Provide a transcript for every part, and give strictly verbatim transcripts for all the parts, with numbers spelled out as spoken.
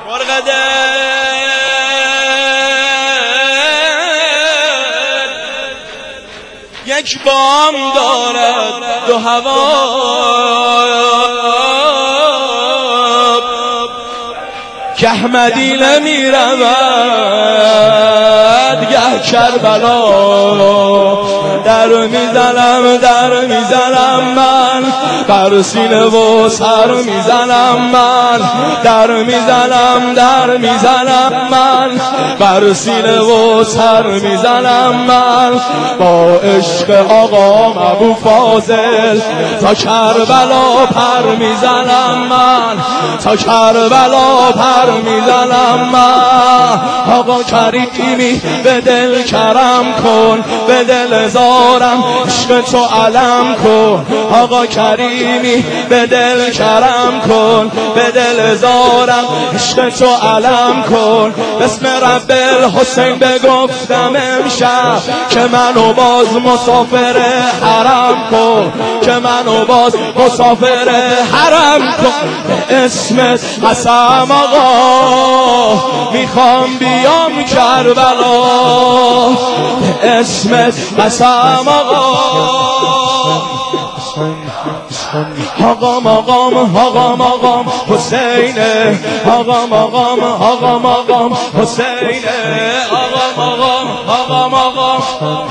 مرغده یک بام دارد دو هوا که احمدی نمی رود گه کربلا در میزنم در میزنم من بر سینه و سر میزنم من در میزنم در میزنم من بر سینه و سر میزنم من با عشق آقا ابو فاضل تا کربلا پر میزنم من تا کربلا پر میزنم من آقا کریمی به دل کرم کن به دل زارم عشق تو علم کن آقا کریمی به دل کرم کن به دل زارم عشق تو علم کن بسم رب الحسین بگفتم امشب که منو باز مسافر حرم کن که منو باز مسافر حرم کن اسم قسم آقا میخوام بیام کربلا اسم قسم آقا آقام آقام آقام آقام حسینه آقام آقام آقام آقام حسینه آقام آقام آقام آقام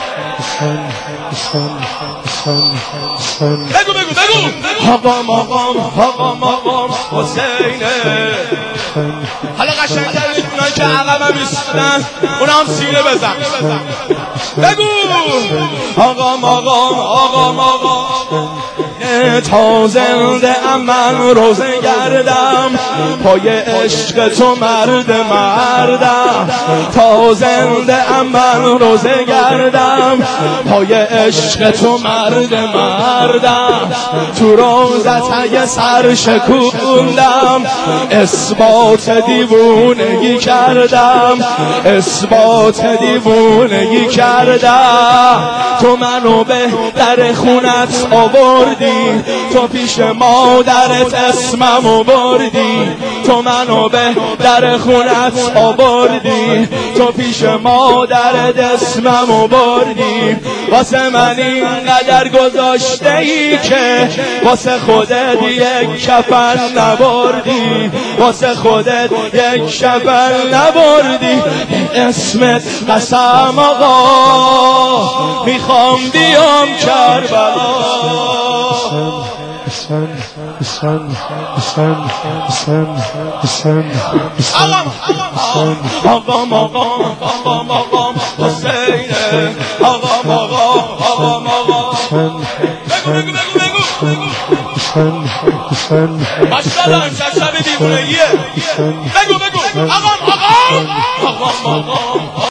بگو بگو بگو آقام آقام آقام آقام حسینه حالا قشنگ‌تر می‌کنن که عقبم ایستادن اونم سینه بزن بگو آقام آقام آقام آقام تا زنده ام من روزه گردم پای عشق تو مرد مردم تا زنده ام من روزه گردم پای عشق تو مرد مردم تو روزت اگه سر شکوندم اثبات دیوونگی کردم اثبات دیوونگی کردم تو منو به در خونت آوردی تو پیش مادرت اسممو بردی تو منو به در خونت آوردی تو پیش مادرت اسممو بردی واسه من اینقدر گذاشته ای که واسه خودت یک کفن نبردی واسه خودت یک کفن نبردی اسمت قسم آقا میخوام بیام کربلا آقام آقام آقام آقام حسینه آقام آقام آقام آقام بگو بگو بگو بگو ماشاءالله امشب شب دیوونگیه بگو بگو آقام آقام آقام آقام